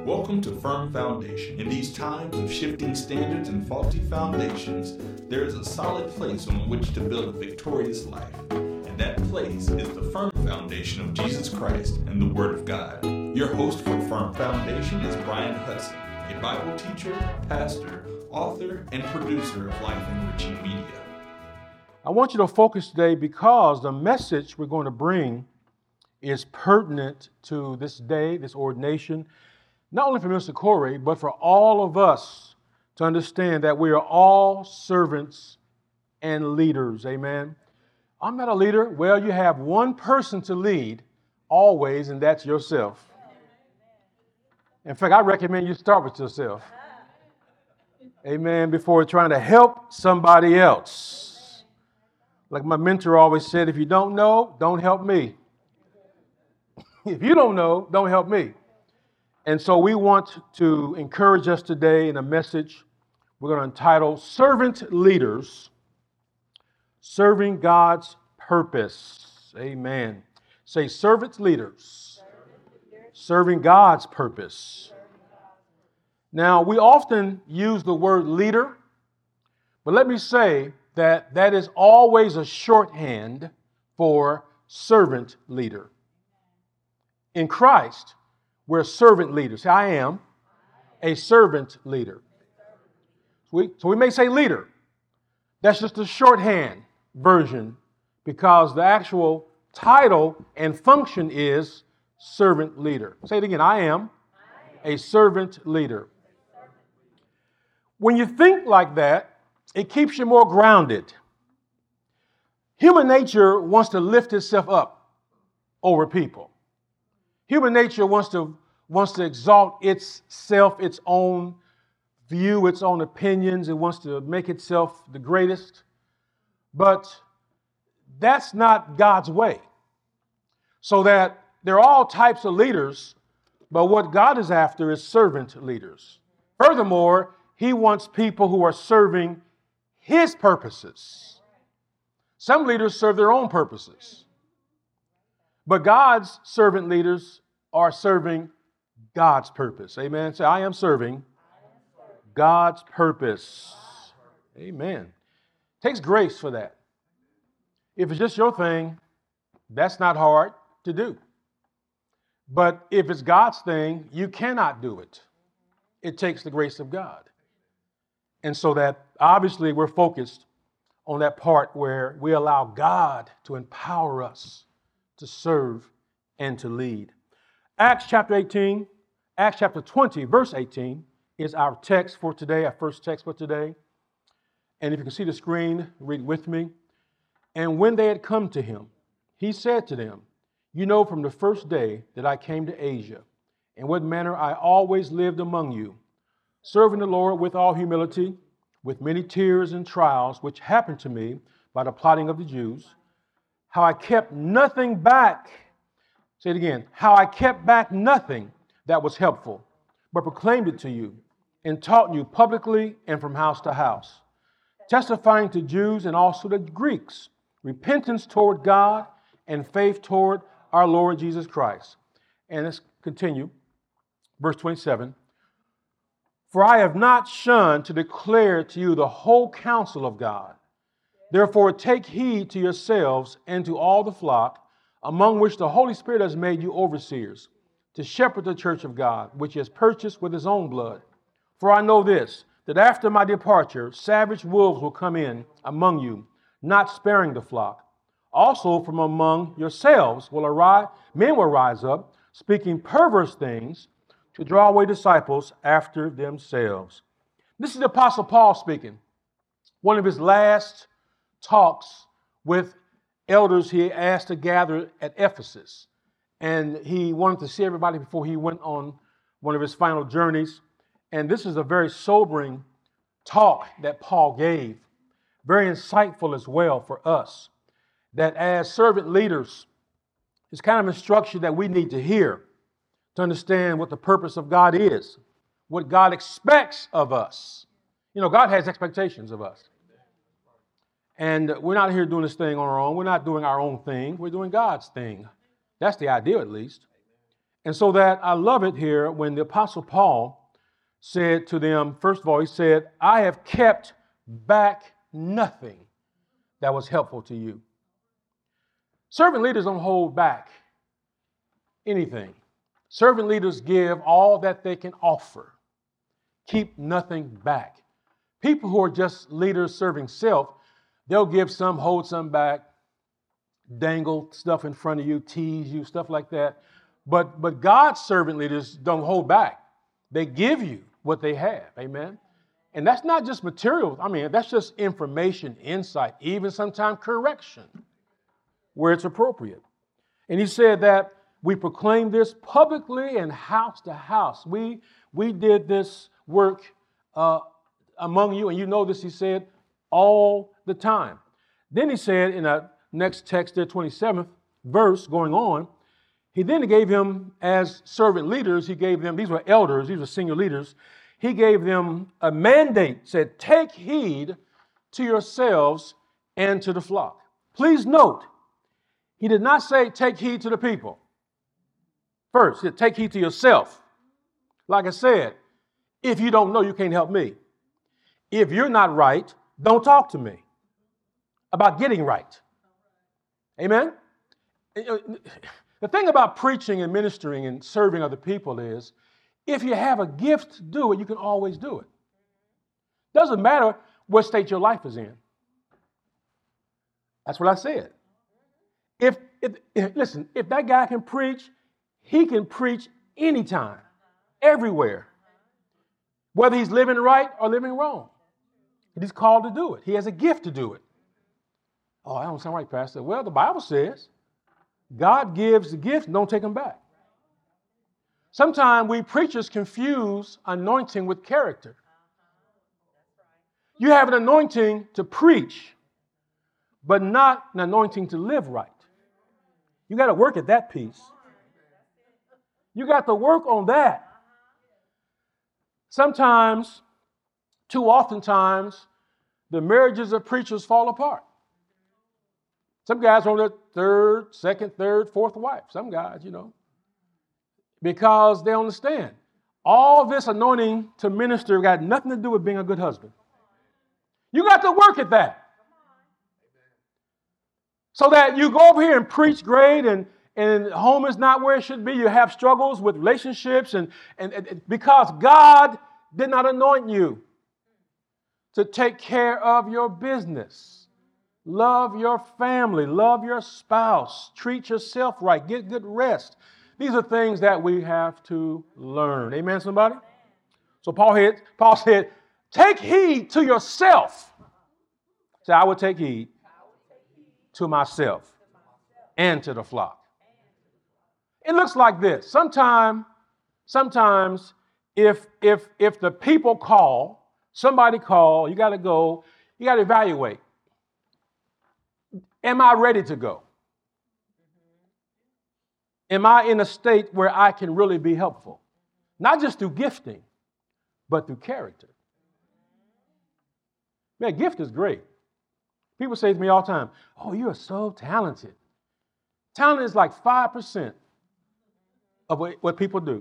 Welcome to Firm Foundation. In these times of shifting standards and faulty foundations, there is a solid place on which to build a victorious life. And that place is the firm foundation of Jesus Christ and the Word of God. Your host for Firm Foundation is Brian Hudson, a Bible teacher, pastor, author, and producer of Life Enriching Media. I want you to focus today because the message we're going to bring is pertinent to this day, this ordination, not only for Mr. Corey, but for all of us to understand that we are all servants and leaders. Amen. I'm not a leader. Well, you have one person to lead always, and that's yourself. In fact, I recommend you start with yourself. Amen. Before trying to help somebody else. Like my mentor always said, if you don't know, don't help me. If you don't know, don't help me. And so we want to encourage us today in a message we're going to entitle Servant Leaders, Serving God's Purpose. Amen. Say servant leaders, serving God's purpose. Now, we often use the word leader, but let me say that that is always a shorthand for servant leader. In Christ, we're servant leaders. Say, I am a servant leader. So we may say leader. That's just a shorthand version because the actual title and function is servant leader. Say it again. I am a servant leader. When you think like that, it keeps you more grounded. Human nature wants to lift itself up over people. Human nature wants to exalt itself, its own view, its own opinions. It wants to make itself the greatest. But that's not God's way. So that there are all types of leaders, but what God is after is servant leaders. Furthermore, He wants people who are serving His purposes. Some leaders serve their own purposes. But God's servant leaders are serving God's purpose. Amen. Say, I am serving God's purpose. Amen. Takes grace for that. If it's just your thing, that's not hard to do. But if it's God's thing, you cannot do it. It takes the grace of God. And so that obviously we're focused on that part where we allow God to empower us to serve and to lead. Acts chapter 20, verse 18 is our text for today, our first text for today. And if you can see the screen, read with me. And when they had come to him, he said to them, you know from the first day that I came to Asia, in what manner I always lived among you, serving the Lord with all humility, with many tears and trials, which happened to me by the plotting of the Jews, how I kept nothing back. Say it again. How I kept back nothing that was helpful, but proclaimed it to you and taught you publicly and from house to house, testifying to Jews and also to Greeks, repentance toward God and faith toward our Lord Jesus Christ. And let's continue. Verse 27. For I have not shunned to declare to you the whole counsel of God. Therefore take heed to yourselves and to all the flock, among which the Holy Spirit has made you overseers, to shepherd the church of God, which he has purchased with his own blood. For I know this, that after my departure, savage wolves will come in among you, not sparing the flock. Also from among yourselves men will rise up, speaking perverse things, to draw away disciples after themselves. This is the Apostle Paul speaking. One of his last talks with elders he asked to gather at Ephesus. And he wanted to see everybody before he went on one of his final journeys. And this is a very sobering talk that Paul gave. Very insightful as well for us. That as servant leaders, it's kind of instruction that we need to hear to understand what the purpose of God is, what God expects of us. You know, God has expectations of us. And we're not here doing this thing on our own. We're not doing our own thing. We're doing God's thing. That's the idea, at least. And so that I love it here when the Apostle Paul said to them, first of all, he said, I have kept back nothing that was helpful to you. Servant leaders don't hold back anything. Servant leaders give all that they can offer. Keep nothing back. People who are just leaders serving self, they'll give some, hold some back, dangle stuff in front of you, tease you, stuff like that. But God's servant leaders don't hold back. They give you what they have. Amen. And that's not just material. I mean, that's just information, insight, even sometimes correction where it's appropriate. And he said that we proclaim this publicly and house to house. We did this work among you, and you know this, he said, all the time. Then he said in the next text, the 27th verse going on, he then gave him, as servant leaders, he gave them, these were elders, these were senior leaders, he gave them a mandate, said, take heed to yourselves and to the flock. Please note, he did not say take heed to the people. First, he said, take heed to yourself. Like I said, if you don't know, you can't help me. If you're not right, don't talk to me about getting right. Amen? The thing about preaching and ministering and serving other people is, if you have a gift to do it, you can always do it. Doesn't matter what state your life is in. That's what I said. Listen, if that guy can preach, he can preach anytime, everywhere, whether he's living right or living wrong. He's called to do it. He has a gift to do it. Oh, that don't sound right, Pastor. Well, the Bible says God gives the gifts and don't take them back. Sometimes we preachers confuse anointing with character. You have an anointing to preach, but not an anointing to live right. You got to work at that piece. You got to work on that. Sometimes, too oftentimes, the marriages of preachers fall apart. Some guys are on their second, third, fourth wife. Some guys, because they understand all this anointing to minister got nothing to do with being a good husband. You got to work at that. So that you go over here and preach great and home is not where it should be. You have struggles with relationships and because God did not anoint you to take care of your business. Love your family. Love your spouse. Treat yourself right. Get good rest. These are things that we have to learn. Amen, somebody? So Paul said, take heed to yourself. Say, I will take heed to myself and to the flock. It looks like this. Sometimes if the people call, somebody call, you got to go, you got to evaluate. Am I ready to go? Am I in a state where I can really be helpful? Not just through gifting, but through character. Man, gift is great. People say to me all the time, oh, you are so talented. Talent is like 5% of what people do.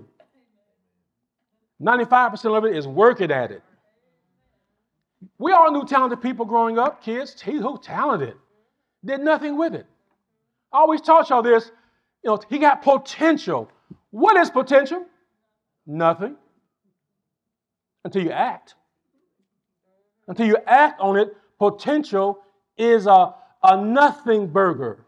95% of it is working at it. We all knew talented people growing up, kids. He's so talented. Did nothing with it. I always taught y'all this. He got potential. What is potential? Nothing. Until you act. Until you act on it, potential is a nothing burger.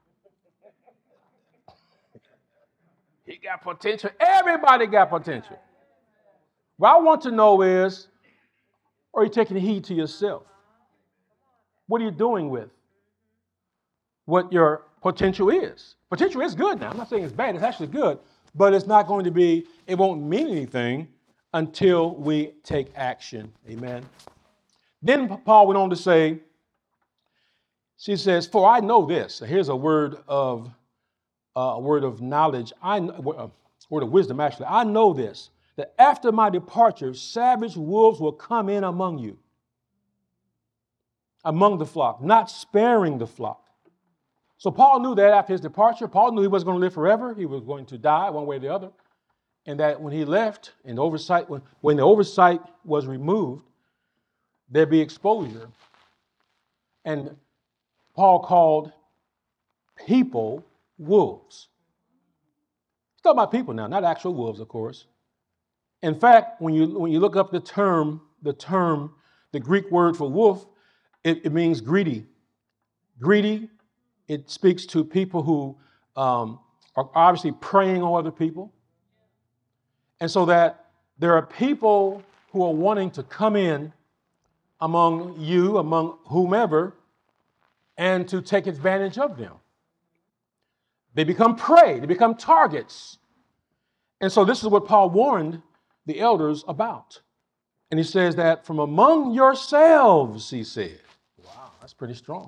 He got potential. Everybody got potential. What I want to know is, are you taking heed to yourself? What are you doing with what your potential is? Potential is good now. I'm not saying it's bad. It's actually good. But it's not going to be, it won't mean anything until we take action. Amen. Then Paul went on to say, she says, for I know this. Here's a word of knowledge, word of wisdom, actually. I know this, that after my departure, savage wolves will come in among you, among the flock, not sparing the flock. So Paul knew that after his departure, Paul knew he wasn't going to live forever. He was going to die one way or the other. And that when he left, and when the oversight was removed, there'd be exposure. And Paul called people wolves. He's talking about people now, not actual wolves, of course. In fact, when you look up the Greek word for wolf, it means greedy. Greedy, it speaks to people who are obviously preying on other people. And so that there are people who are wanting to come in among you, among whomever, and to take advantage of them. They become prey, they become targets. And so this is what Paul warned the elders about. And he says that from among yourselves, he said. Wow, that's pretty strong.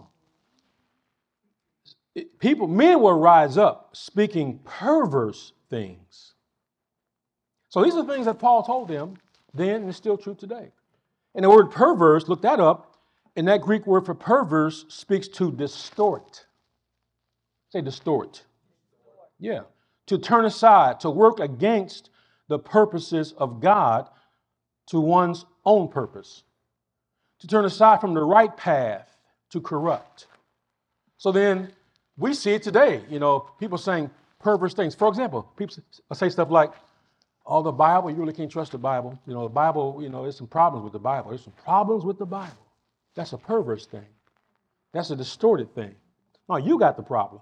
Men will rise up speaking perverse things. So these are things that Paul told them then, and it's still true today. And the word perverse, look that up, and that Greek word for perverse speaks to distort. Say distort. Yeah. To turn aside, to work against the purposes of God to one's own purpose. To turn aside from the right path, to corrupt. So then we see it today, people saying perverse things. For example, people say stuff like, oh, the Bible, you really can't trust the Bible. The Bible, there's some problems with the Bible. There's some problems with the Bible. That's a perverse thing. That's a distorted thing. No, you got the problem.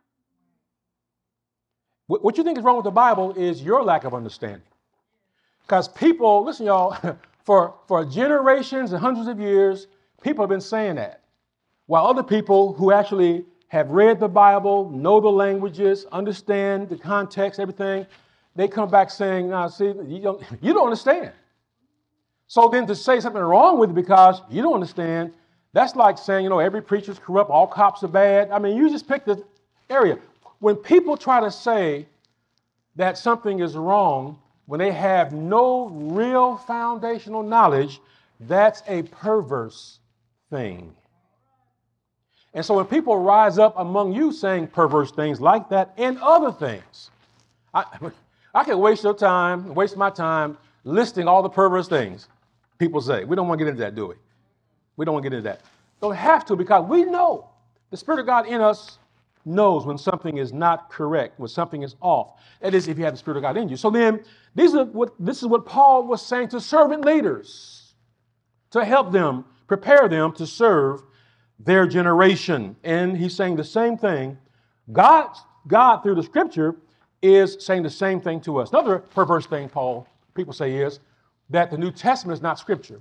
What you think is wrong with the Bible is your lack of understanding. Because people, listen, y'all, for generations and hundreds of years, people have been saying that. While other people who actually have read the Bible, know the languages, understand the context, everything, they come back saying, "Nah, see, you don't understand." So then to say something wrong with it because you don't understand, that's like saying, every preacher's corrupt, all cops are bad. I mean, you just pick the area. When people try to say that something is wrong when they have no real foundational knowledge, that's a perverse thing. And so when people rise up among you saying perverse things like that and other things, I can waste your time, waste my time listing all the perverse things people say. We don't want to get into that, do we? We don't want to get into that. Don't have to, because we know the Spirit of God in us knows when something is not correct, when something is off. That is, if you have the Spirit of God in you. So then, this is what Paul was saying to servant leaders to help them, prepare them to serve their generation. And he's saying the same thing. God through the Scripture, is saying the same thing to us. Another perverse thing people say is that the New Testament is not Scripture.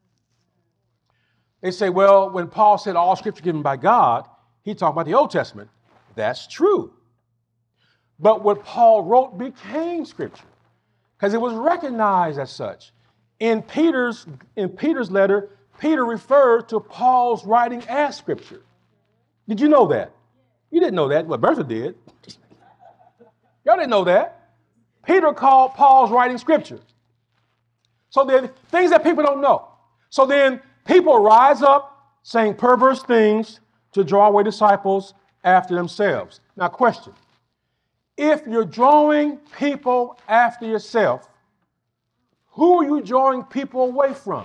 They say, well, when Paul said all Scripture given by God, he talked about the Old Testament. That's true. But what Paul wrote became Scripture because it was recognized as such. In Peter's letter, Peter referred to Paul's writing as Scripture. Did you know that? You didn't know that. Well, Bertha did. Y'all didn't know that. Peter called Paul's writing Scripture. So there are things that people don't know. So then people rise up saying perverse things to draw away disciples after themselves. Now, question. If you're drawing people after yourself, who are you drawing people away from?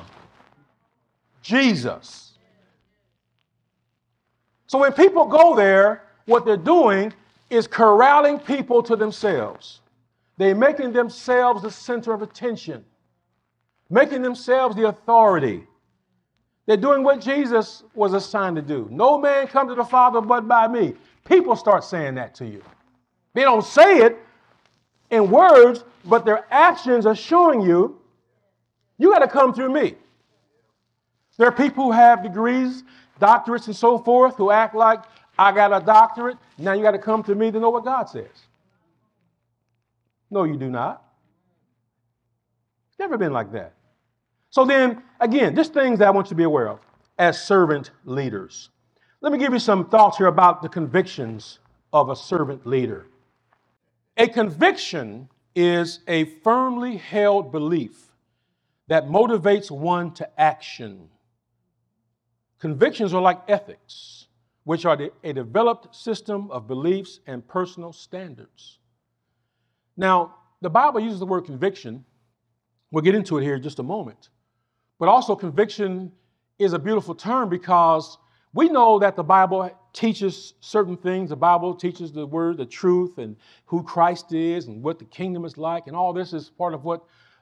Jesus. So when people go there, what they're doing is corralling people to themselves. They're making themselves the center of attention, making themselves the authority. They're doing what Jesus was assigned to do. No man come to the Father but by me. People start saying that to you. They don't say it in words, but their actions are showing you, you got to come through me. There are people who have degrees, doctorates, and so forth, who act like, I got a doctorate, now you got to come to me to know what God says. No, you do not. Never been like that. So then, again, just things that I want you to be aware of as servant leaders. Let me give you some thoughts here about the convictions of a servant leader. A conviction is a firmly held belief that motivates one to action. Convictions are like ethics. which are a developed system of beliefs and personal standards. Now, the Bible uses the word conviction. We'll get into it here in just a moment. But also conviction is a beautiful term because we know that the Bible teaches certain things. The Bible teaches the word, the truth, and who Christ is and what the kingdom is like. And all this is part of what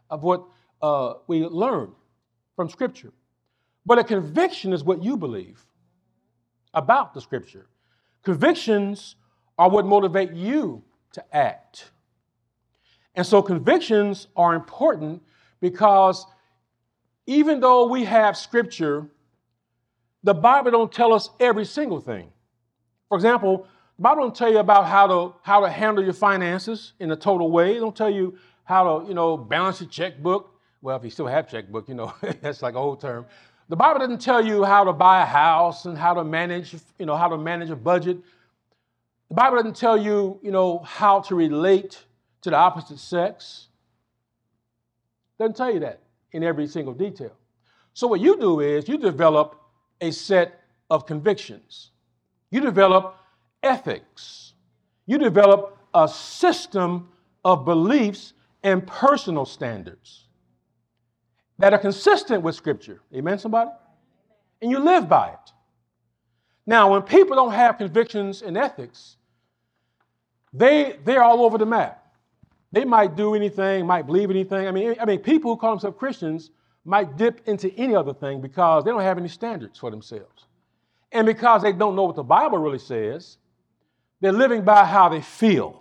we learn from Scripture. But a conviction is what you believe about the Scripture. Convictions are what motivate you to act. And so convictions are important because even though we have Scripture, the Bible don't tell us every single thing. For example, the Bible don't tell you about how to handle your finances in a total way. It don't tell you how to, balance your checkbook. Well, if you still have checkbook, that's like an old term. The Bible doesn't tell you how to buy a house and how to manage a budget. The Bible doesn't tell you, how to relate to the opposite sex. It doesn't tell you that in every single detail. So what you do is you develop a set of convictions. You develop ethics. You develop a system of beliefs and personal standards that are consistent with Scripture. Amen, somebody? And you live by it. Now, when people don't have convictions and ethics, they're all over the map. They might do anything, might believe anything. I mean, people who call themselves Christians might dip into any other thing because they don't have any standards for themselves. And because they don't know what the Bible really says, they're living by how they feel.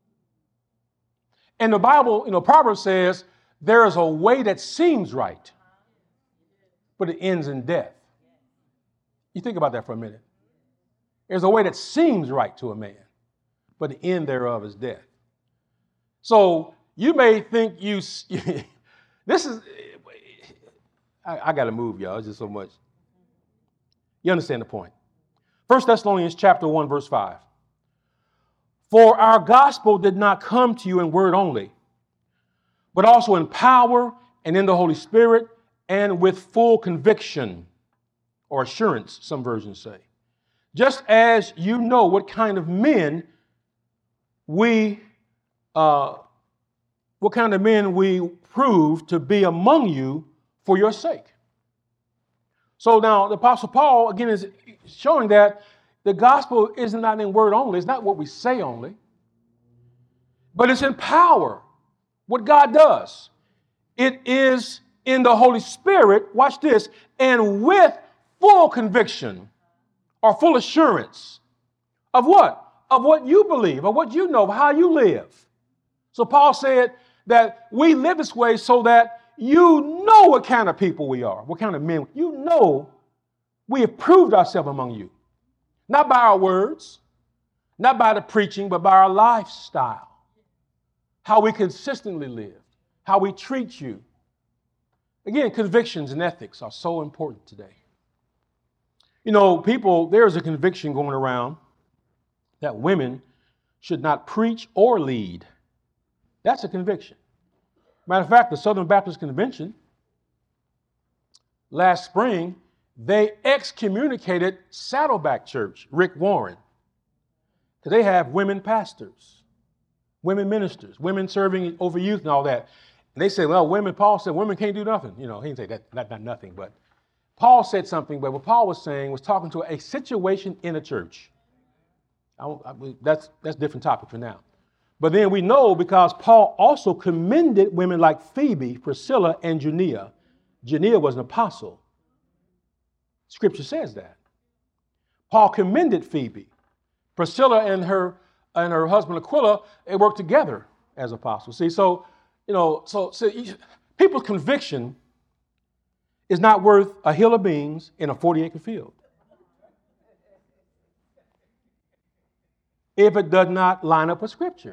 And the Bible, Proverbs says, there is a way that seems right, but it ends in death. You think about that for a minute. There's a way that seems right to a man, but the end thereof is death. So you may think this is, I got to move, y'all. It's just so much. You understand the point. 1 Thessalonians chapter 1, verse 5. For our gospel did not come to you in word only, but also in power and in the Holy Spirit and with full conviction or assurance, some versions say. Just as you know what kind of men we prove to be among you for your sake. So now the Apostle Paul, again, is showing that the gospel is not in word only. It's not what we say only, but it's in power. What God does. It is in the Holy Spirit, watch this, and with full conviction or full assurance of what? Of what you believe, of what you know, of how you live. So Paul said that we live this way so that you know what kind of people we are, what kind of men. You know we have proved ourselves among you. Not by our words, not by the preaching, but by our lifestyle. How we consistently live, how we treat you. Again, convictions and ethics are so important today. There's a conviction going around that women should not preach or lead. That's a conviction. Matter of fact, the Southern Baptist Convention last spring, they excommunicated Saddleback Church, Rick Warren, because they have women pastors, women ministers, women serving over youth and all that. And they say, Paul said women can't do nothing. He didn't say that, not nothing, but Paul said something, but what Paul was saying was talking to a situation in a church. That's a different topic for now. But then we know because Paul also commended women like Phoebe, Priscilla, and Junia. Junia was an apostle. Scripture says that. Paul commended Phoebe. Priscilla and her husband Aquila, they worked together as apostles. See, so people's conviction is not worth a hill of beans in a 40-acre field if it does not line up with Scripture.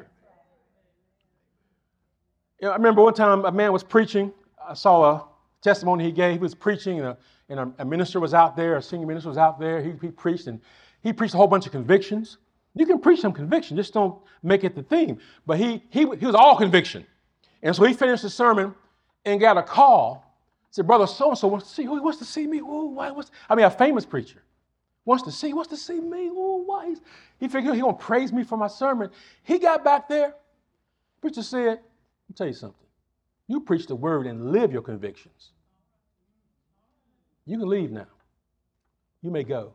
I remember one time a man was preaching. I saw a testimony he gave. He was preaching, and a minister was out there, a senior minister was out there. He preached, and he preached a whole bunch of convictions. You can preach some conviction, just don't make it the theme. But he was all conviction. And so he finished the sermon and got a call. Said, brother so-and-so wants to see. Who wants to see me? Ooh, a famous preacher. wants to see me. Oh, why? He figured he going to praise me for my sermon. He got back there. Preacher said, let me tell you something. You preach the word and live your convictions. You can leave now. You may go.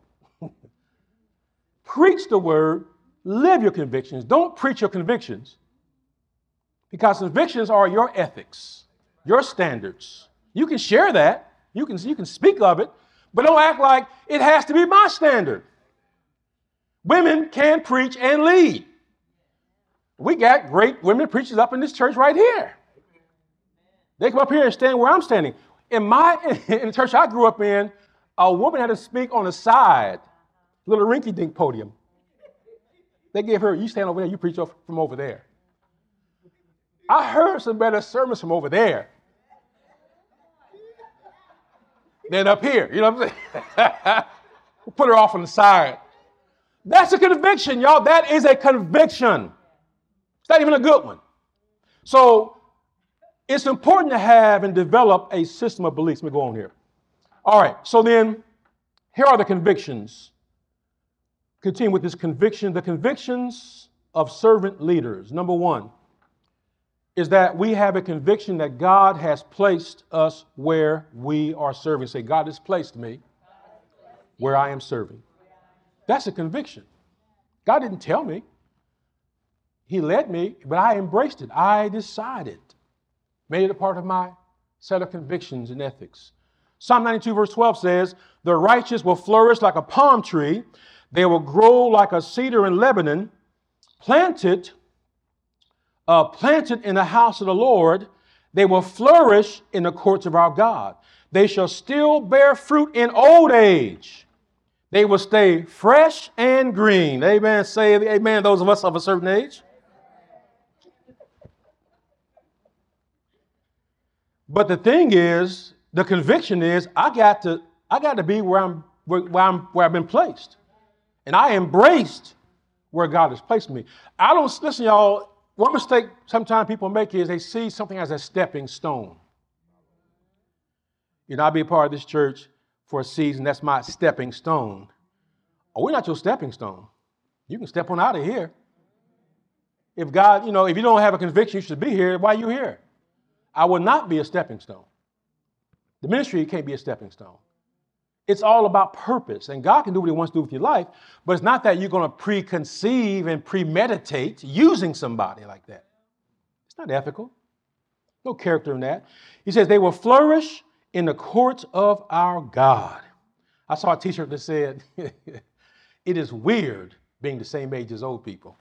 Preach the word, live your convictions. Don't preach your convictions. Because convictions are your ethics, your standards. You can share that. You can speak of it, but don't act like it has to be my standard. Women can preach and lead. We got great women preachers up in this church right here. They come up here and stand where I'm standing. In the church I grew up in, a woman had to speak on the side, little rinky-dink podium. They gave her, you stand over there, you preach from over there. I heard some better sermons from over there than up here. You know what I'm saying? We'll put her off on the side. That's a conviction, y'all. That is a conviction. It's not even a good one. So it's important to have and develop a system of beliefs. Let me go on here. All right. So then here are the convictions. Continue with this conviction. The convictions of servant leaders. Number one is that we have a conviction that God has placed us where we are serving. Say, God has placed me where I am serving. That's a conviction. God didn't tell me. He led me, but I embraced it. I decided, made it a part of my set of convictions and ethics. Psalm 92 verse 12 says, the righteous will flourish like a palm tree. They will grow like a cedar in Lebanon, planted in the house of the Lord. They will flourish in the courts of our God. They shall still bear fruit in old age. They will stay fresh and green. Amen. Say amen, those of us of a certain age. But the thing is, the conviction is, I got to be where I've been placed. And I embraced where God has placed me. Listen, y'all, one mistake sometimes people make is they see something as a stepping stone. You know, I'll be a part of this church for a season. That's my stepping stone. Oh, we're not your stepping stone. You can step on out of here. If God, if you don't have a conviction you should be here, why are you here? I will not be a stepping stone. The ministry can't be a stepping stone. It's all about purpose, and God can do what he wants to do with your life, but it's not that you're going to preconceive and premeditate using somebody like that. It's not ethical. No character in that. He says they will flourish in the courts of our God. I saw a t-shirt that said, it is weird being the same age as old people.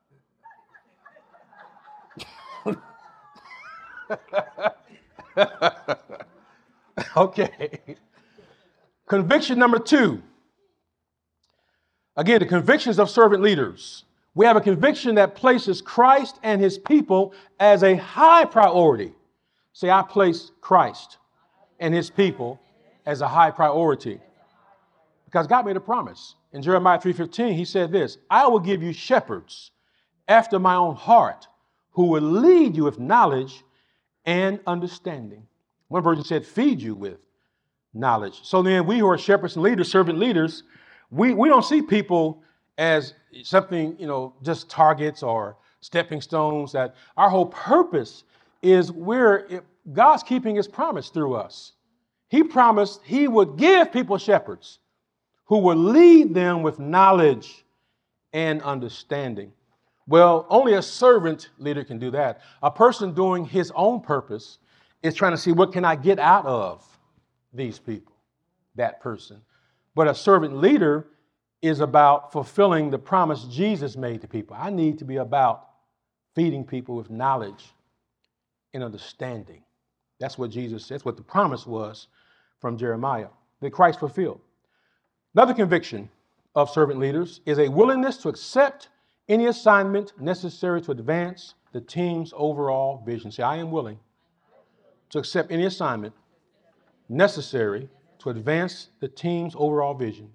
Okay. Conviction number 2. Again, the convictions of servant leaders. We have a conviction that places Christ and his people as a high priority. Say, I place Christ and his people as a high priority. Because God made a promise. In Jeremiah 3:15, he said this, I will give you shepherds after my own heart who will lead you with knowledge and understanding. One version said, feed you with knowledge. So then we who are shepherds and leaders, servant leaders, we don't see people as something, just targets or stepping stones. That our whole purpose is God's keeping his promise through us. He promised he would give people shepherds who would lead them with knowledge and understanding. Well, only a servant leader can do that. A person doing his own purpose is trying to see, what can I get out of these people, that person. But a servant leader is about fulfilling the promise Jesus made to people. I need to be about feeding people with knowledge and understanding. That's what the promise was from Jeremiah that Christ fulfilled. Another conviction of servant leaders is a willingness to accept any assignment necessary to advance the team's overall vision. Say, I am willing to accept any assignment necessary to advance the team's overall vision.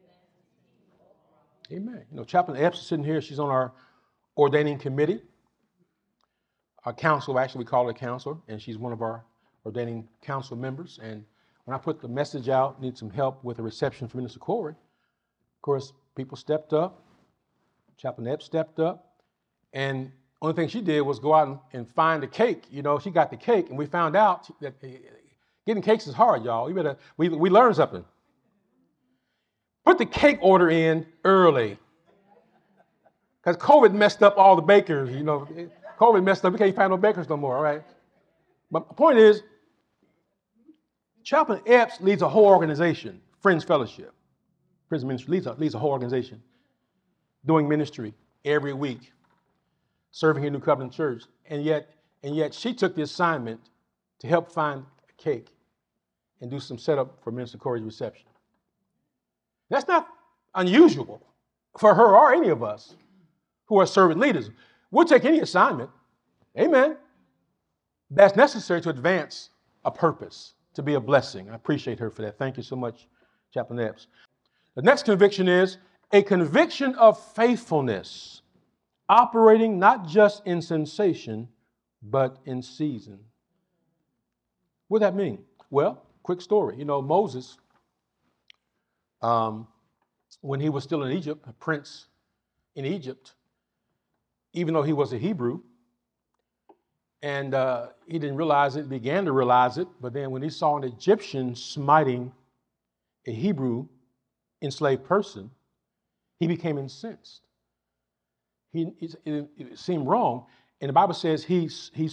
Amen. Chaplain Epps is sitting here. She's on our ordaining committee. Our council, actually, we call her a counselor, and she's one of our ordaining council members. And when I put the message out, need some help with the reception for Minister Corey, Of course, people stepped up. Chaplain Epps stepped up. And only thing she did was go out and find the cake. You know, she got the cake, and we found out that getting cakes is hard, y'all. We learned something. Put the cake order in early. Because COVID messed up all the bakers, you know. COVID messed up, we can't find no bakers no more, all right? But the point is, Chaplain Epps leads a whole organization, Friends Fellowship. Prison ministry leads a whole organization, doing ministry every week, serving here in New Covenant Church. And yet she took the assignment to help find a cake and do some setup for Minister Corey's reception. That's not unusual for her or any of us who are servant leaders. We'll take any assignment, amen, that's necessary to advance a purpose, to be a blessing. I appreciate her for that. Thank you so much, Chaplain Epps. The next conviction is a conviction of faithfulness, operating not just in sensation, but in season. What does that mean? Well, quick story. You know, Moses, when he was still in Egypt, a prince in Egypt, even though he was a Hebrew, and he didn't realize it, began to realize it, but then when he saw an Egyptian smiting a Hebrew enslaved person, he became incensed. It seemed wrong, and the Bible says he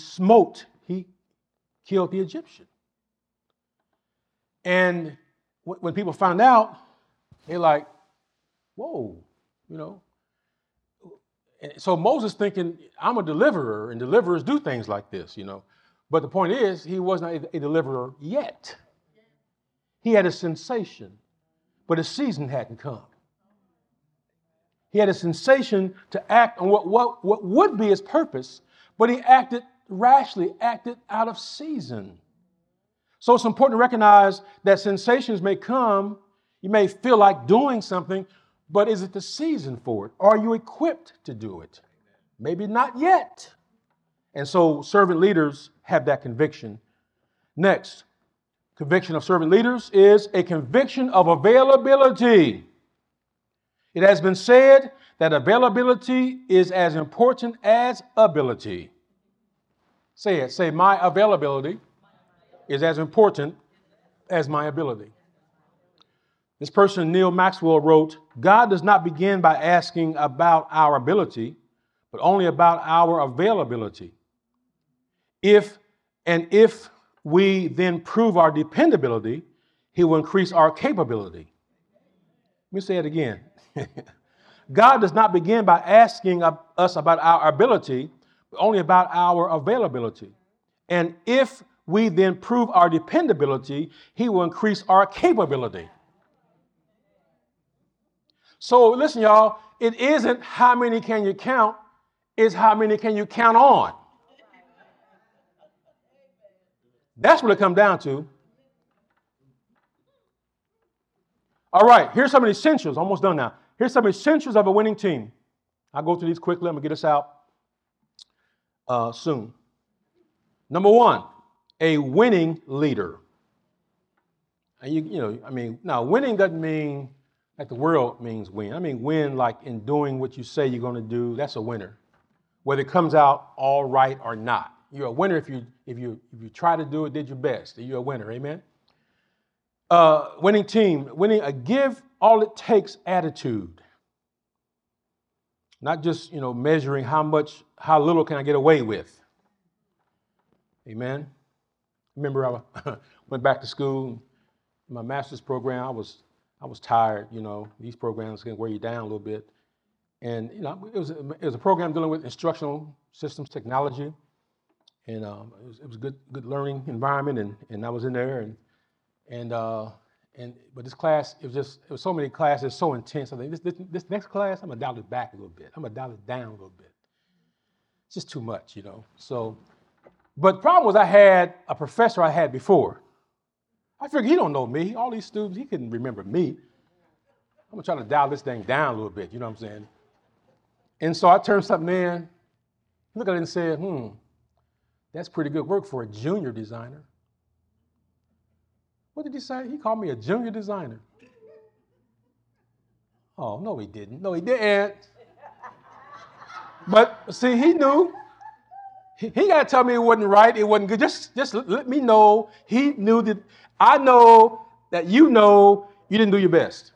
killed the Egyptian. And when people found out, they're like, whoa, you know. And so Moses thinking, I'm a deliverer, and deliverers do things like this, you know. But the point is, he wasn't a deliverer yet. He had a sensation, but his season hadn't come. He had a sensation to act on what would be his purpose, but he acted rashly, acted out of season. So it's important to recognize that sensations may come. You may feel like doing something, but is it the season for it? Are you equipped to do it? Maybe not yet. And so servant leaders have that conviction. Next, conviction of servant leaders is a conviction of availability. It has been said that availability is as important as ability. Say it. Say, my availability is as important as my ability. This person, Neil Maxwell, wrote, God does not begin by asking about our ability, but only about our availability. If we then prove our dependability, he will increase our capability. Let me say it again. God does not begin by asking us about our ability, but only about our availability. And if we then prove our dependability, he will increase our capability. So listen, y'all, it isn't how many can you count, it's how many can you count on. That's what it comes down to. All right, here's some of the essentials. Almost done now. Here's some essentials of a winning team. I'll go through these quickly. I'm going to get us out soon. Number one, a winning leader. And now winning doesn't mean like the world means win. I mean win like in doing what you say you're going to do. That's a winner. Whether it comes out all right or not. You're a winner if you try to do it, did your best. You're a winner, amen? Winning team, winning a give all it takes attitude. Not just, measuring how little can I get away with. Amen? Remember I went back to school, my master's program, I was tired, these programs can wear you down a little bit. And, it was a program dealing with instructional systems technology. And it was a good learning environment, and I was in there, but this class, it was so many classes, so intense. I think this next class, I'm gonna dial it back a little bit. I'm gonna dial it down a little bit. It's just too much, So, but the problem was I had a professor I had before. I figured he don't know me. All these students, he couldn't remember me. I'm gonna try to dial this thing down a little bit. You know what I'm saying? And so I turned something in. Looked at it and said, that's pretty good work for a junior designer. What did he say? He called me a junior designer. Oh, no, he didn't. No, he didn't. But see, he knew. He got to tell me it wasn't right. It wasn't good. Just let me know. He knew that. I know that you know you didn't do your best.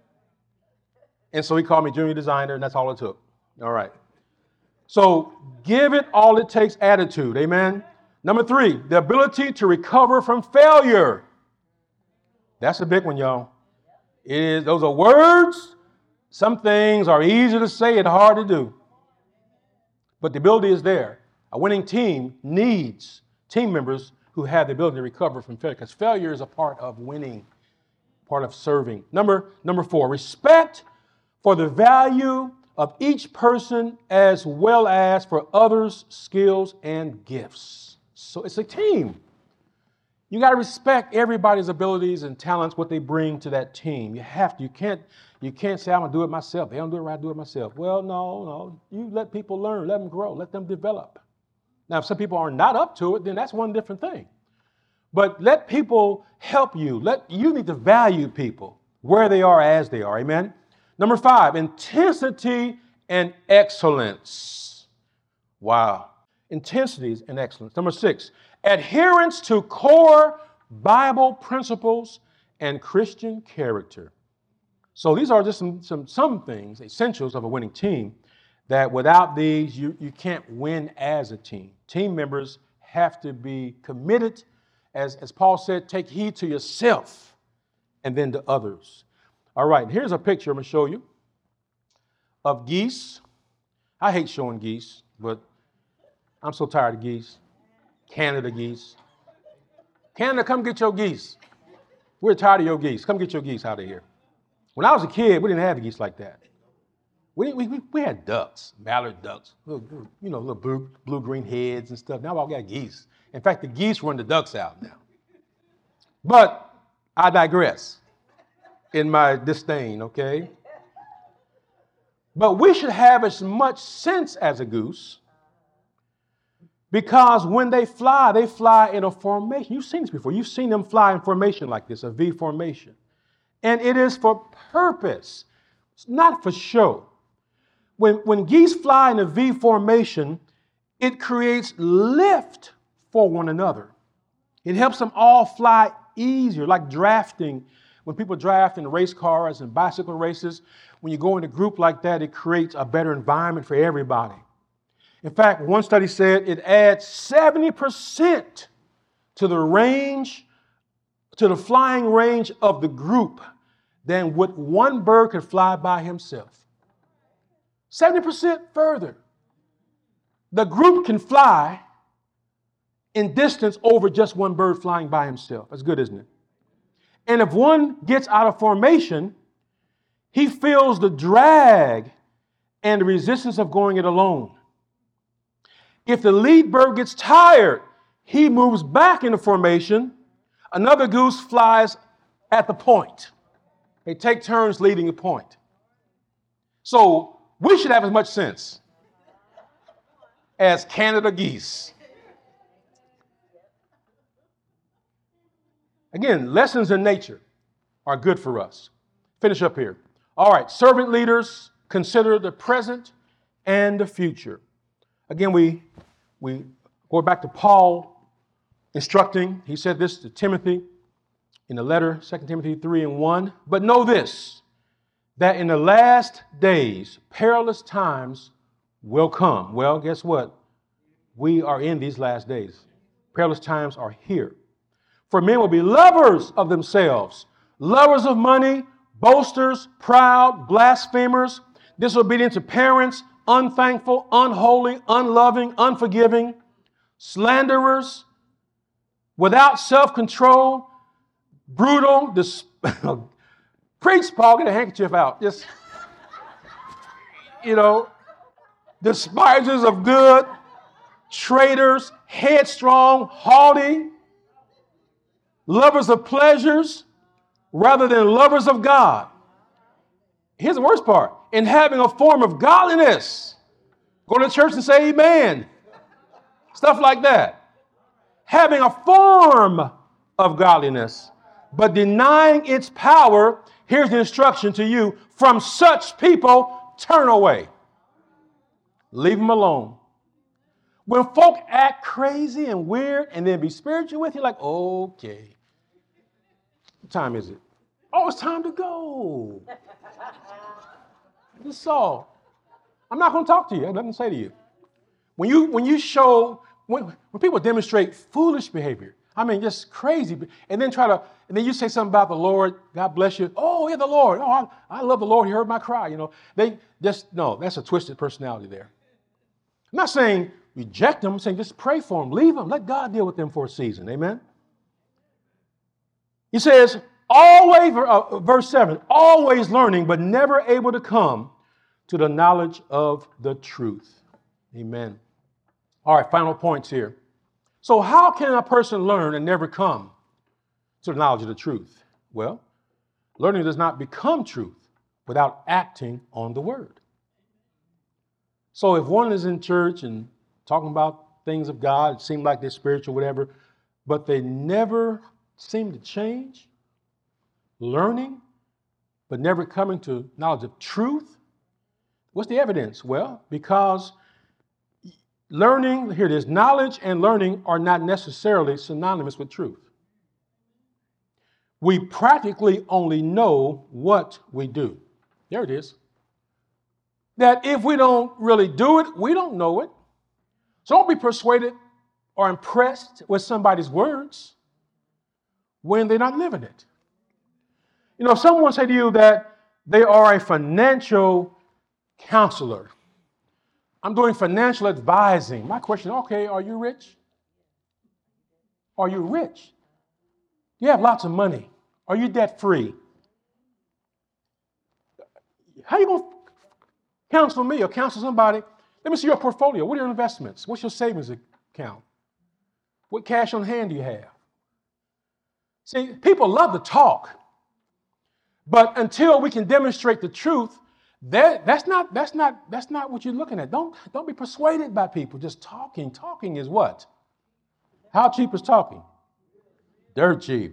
And so he called me junior designer, and that's all it took. All right. So give it all it takes attitude. Amen. Number 3, the ability to recover from failure. That's a big one, y'all. Those are words. Some things are easy to say and hard to do. But the ability is there. A winning team needs team members who have the ability to recover from failure, because failure is a part of winning, part of serving. Number 4, respect for the value of each person as well as for others' skills and gifts. So it's a team. You got to respect everybody's abilities and talents, what they bring to that team. You have to. You can't say, I'm going to do it myself. They don't do it right, I do it myself. Well, no. You let people learn, let them grow, let them develop. Now, if some people are not up to it, then that's one different thing. But let people help you. You need to value people where they are as they are. Amen? Number 5, intensity and excellence. Wow. Intensities and excellence. Number 6, adherence to core Bible principles and Christian character. So these are just some things, essentials of a winning team, that without these, you can't win as a team. Team members have to be committed. As Paul said, take heed to yourself and then to others. All right, here's a picture I'm going to show you of geese. I hate showing geese, but I'm so tired of geese. Canada geese. Canada, come get your geese. We're tired of your geese. Come get your geese out of here. When I was a kid, we didn't have geese like that. We had ducks, mallard ducks, little blue-green heads and stuff. Now we all got geese. In fact, the geese run the ducks out now. But I digress in my disdain, okay? But we should have as much sense as a goose, because when they fly in a formation. You've seen this before. You've seen them fly in formation like this, a V formation. And it is for purpose. It's not for show. When geese fly in a V formation, it creates lift for one another. It helps them all fly easier, like drafting. When people draft in race cars and bicycle races, when you go in a group like that, it creates a better environment for everybody. In fact, one study said it adds 70% to the flying range of the group than what one bird could fly by himself. 70% further. The group can fly in distance over just one bird flying by himself. That's good, isn't it? And if one gets out of formation, he feels the drag and the resistance of going it alone. If the lead bird gets tired, he moves back into formation. Another goose flies at the point. They take turns leading the point. So we should have as much sense as Canada geese. Again, lessons in nature are good for us. Finish up here. All right, servant leaders consider the present and the future. Again, we go back to Paul instructing. He said this to Timothy in the letter, 2 Timothy 3:1. But know this, that in the last days, perilous times will come. Well, guess what? We are in these last days. Perilous times are here. For men will be lovers of themselves, lovers of money, boasters, proud, blasphemers, disobedient to parents, unthankful, unholy, unloving, unforgiving, slanderers, without self-control, brutal, preach, Paul, get a handkerchief out. Just, despisers of good, traitors, headstrong, haughty, lovers of pleasures rather than lovers of God. Here's the worst part. In having a form of godliness. Go to church and say amen. Stuff like that. Having a form of godliness, but denying its power, here's the instruction to you, from such people, turn away. Leave them alone. When folk act crazy and weird and then be spiritual with you, like, okay, what time is it? Oh, it's time to go. This is all. I'm not going to talk to you. I have nothing to say to you. When people demonstrate foolish behavior, I mean, just crazy, and then you say something about the Lord, God bless you. Oh, yeah, the Lord. Oh, I love the Lord. He heard my cry. That's a twisted personality there. I'm not saying reject them. I'm saying just pray for them. Leave them. Let God deal with them for a season. Amen. He says, always, verse 7, always learning, but never able to come to the knowledge of the truth. Amen. All right, final points here. So how can a person learn and never come to the knowledge of the truth? Well, learning does not become truth without acting on the word. So if one is in church and talking about things of God, it seems like they're spiritual, whatever, but they never seem to change, learning, but never coming to knowledge of truth, what's the evidence? Well, because learning, here it is, knowledge and learning are not necessarily synonymous with truth. We practically only know what we do. There it is. That if we don't really do it, we don't know it. So don't be persuaded or impressed with somebody's words when they're not living it. If someone say to you that they are a financial counselor, I'm doing financial advising. My question, okay, are you rich? Are you rich? You have lots of money. Are you debt free? How are you going to counsel me or counsel somebody? Let me see your portfolio. What are your investments? What's your savings account? What cash on hand do you have? See, people love to talk, but until we can demonstrate the truth, that's not what you're looking at. Don't be persuaded by people just talking. Talking is what? How cheap is talking? Dirt cheap.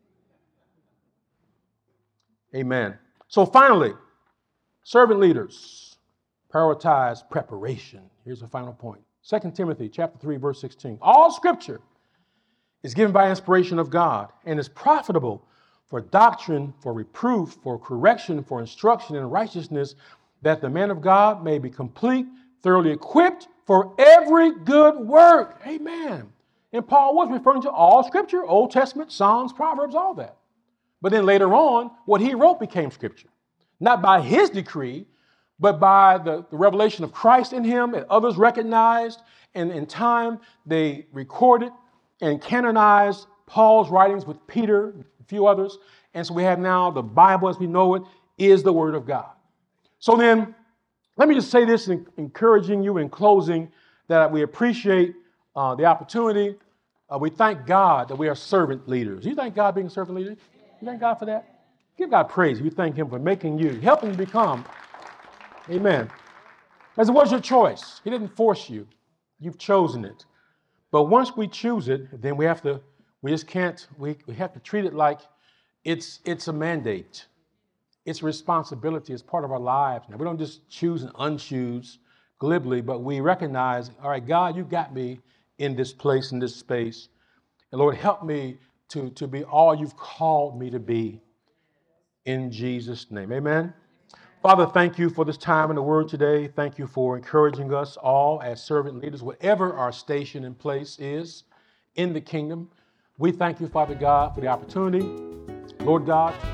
Amen. So finally, servant leaders prioritize preparation. Here's the final point. 2 Timothy chapter 3, verse 16. All scripture is given by inspiration of God and is profitable for doctrine, for reproof, for correction, for instruction in righteousness, that the man of God may be complete, thoroughly equipped for every good work. Amen. And Paul was referring to all scripture, Old Testament, Psalms, Proverbs, all that. But then later on, what he wrote became scripture. Not by his decree, but by the revelation of Christ in him, and others recognized, and in time they recorded and canonized Paul's writings with Peter, a few others. And so we have now the Bible as we know it is the Word of God. So then, let me just say this, encouraging you in closing, that we appreciate the opportunity. We thank God that we are servant leaders. You thank God being a servant leader? You thank God for that? Give God praise. You thank Him for making you, helping you become. Amen. As it was your choice. He didn't force you. You've chosen it. But once we choose it, then we have to treat it like it's a mandate. It's a responsibility. It's part of our lives. Now, we don't just choose and unchoose glibly, but we recognize, all right, God, you got me in this place, in this space. And Lord, help me to be all you've called me to be in Jesus' name. Amen. Father, thank you for this time in the Word today. Thank you for encouraging us all as servant leaders, whatever our station and place is in the kingdom. We thank you, Father God, for the opportunity, Lord God, to